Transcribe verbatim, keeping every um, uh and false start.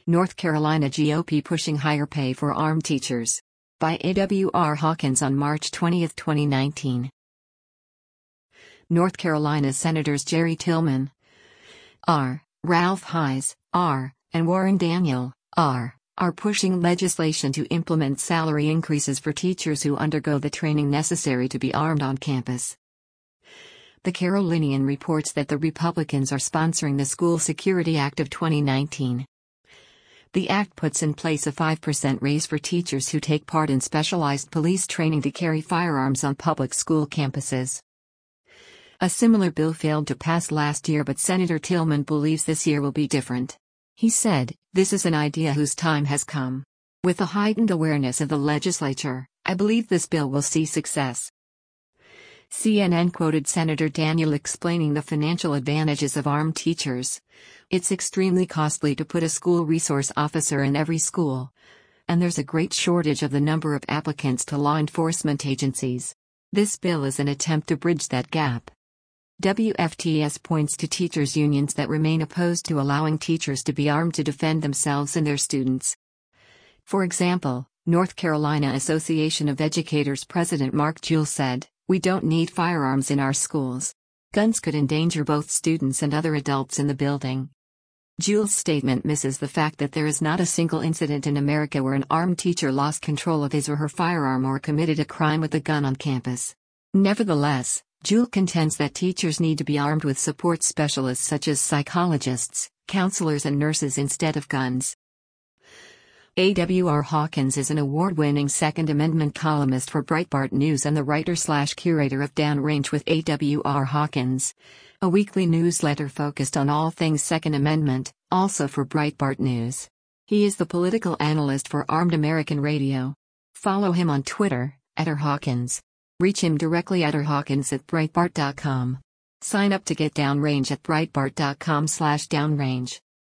North Carolina G O P pushing higher pay for armed teachers. By A W R Hawkins on March twentieth, twenty nineteen. North Carolina Senators Jerry Tillman, R. Ralph Heiss, R. and Warren Daniel, R. are pushing legislation to implement salary increases for teachers who undergo the training necessary to be armed on campus. The Carolinian reports that the Republicans are sponsoring the School Security Act of twenty nineteen. The act puts in place a five percent raise for teachers who take part in specialized police training to carry firearms on public school campuses. A similar bill failed to pass last year, but Senator Tillman believes this year will be different. He said, "This is an idea whose time has come. With the heightened awareness of the legislature, I believe this bill will see success." C N N quoted Senator Daniel explaining the financial advantages of armed teachers. "It's extremely costly to put a school resource officer in every school. And there's a great shortage of the number of applicants to law enforcement agencies. This bill is an attempt to bridge that gap." W F T S points to teachers' unions that remain opposed to allowing teachers to be armed to defend themselves and their students. For example, North Carolina Association of Educators President Mark Jewell said, "We don't need firearms in our schools. Guns could endanger both students and other adults in the building." Jewell's statement misses the fact that there is not a single incident in America where an armed teacher lost control of his or her firearm or committed a crime with a gun on campus. Nevertheless, Jewell contends that teachers need to be armed with support specialists such as psychologists, counselors and nurses instead of guns. A W R Hawkins is an award-winning Second Amendment columnist for Breitbart News and the writer-slash-curator of Downrange with A W R Hawkins, a weekly newsletter focused on all things Second Amendment, also for Breitbart News. He is the political analyst for Armed American Radio. Follow him on Twitter, at R Hawkins. Reach him directly at r hawkins at breitbart dot com. Sign up to get Downrange at breitbart dot com slash downrange.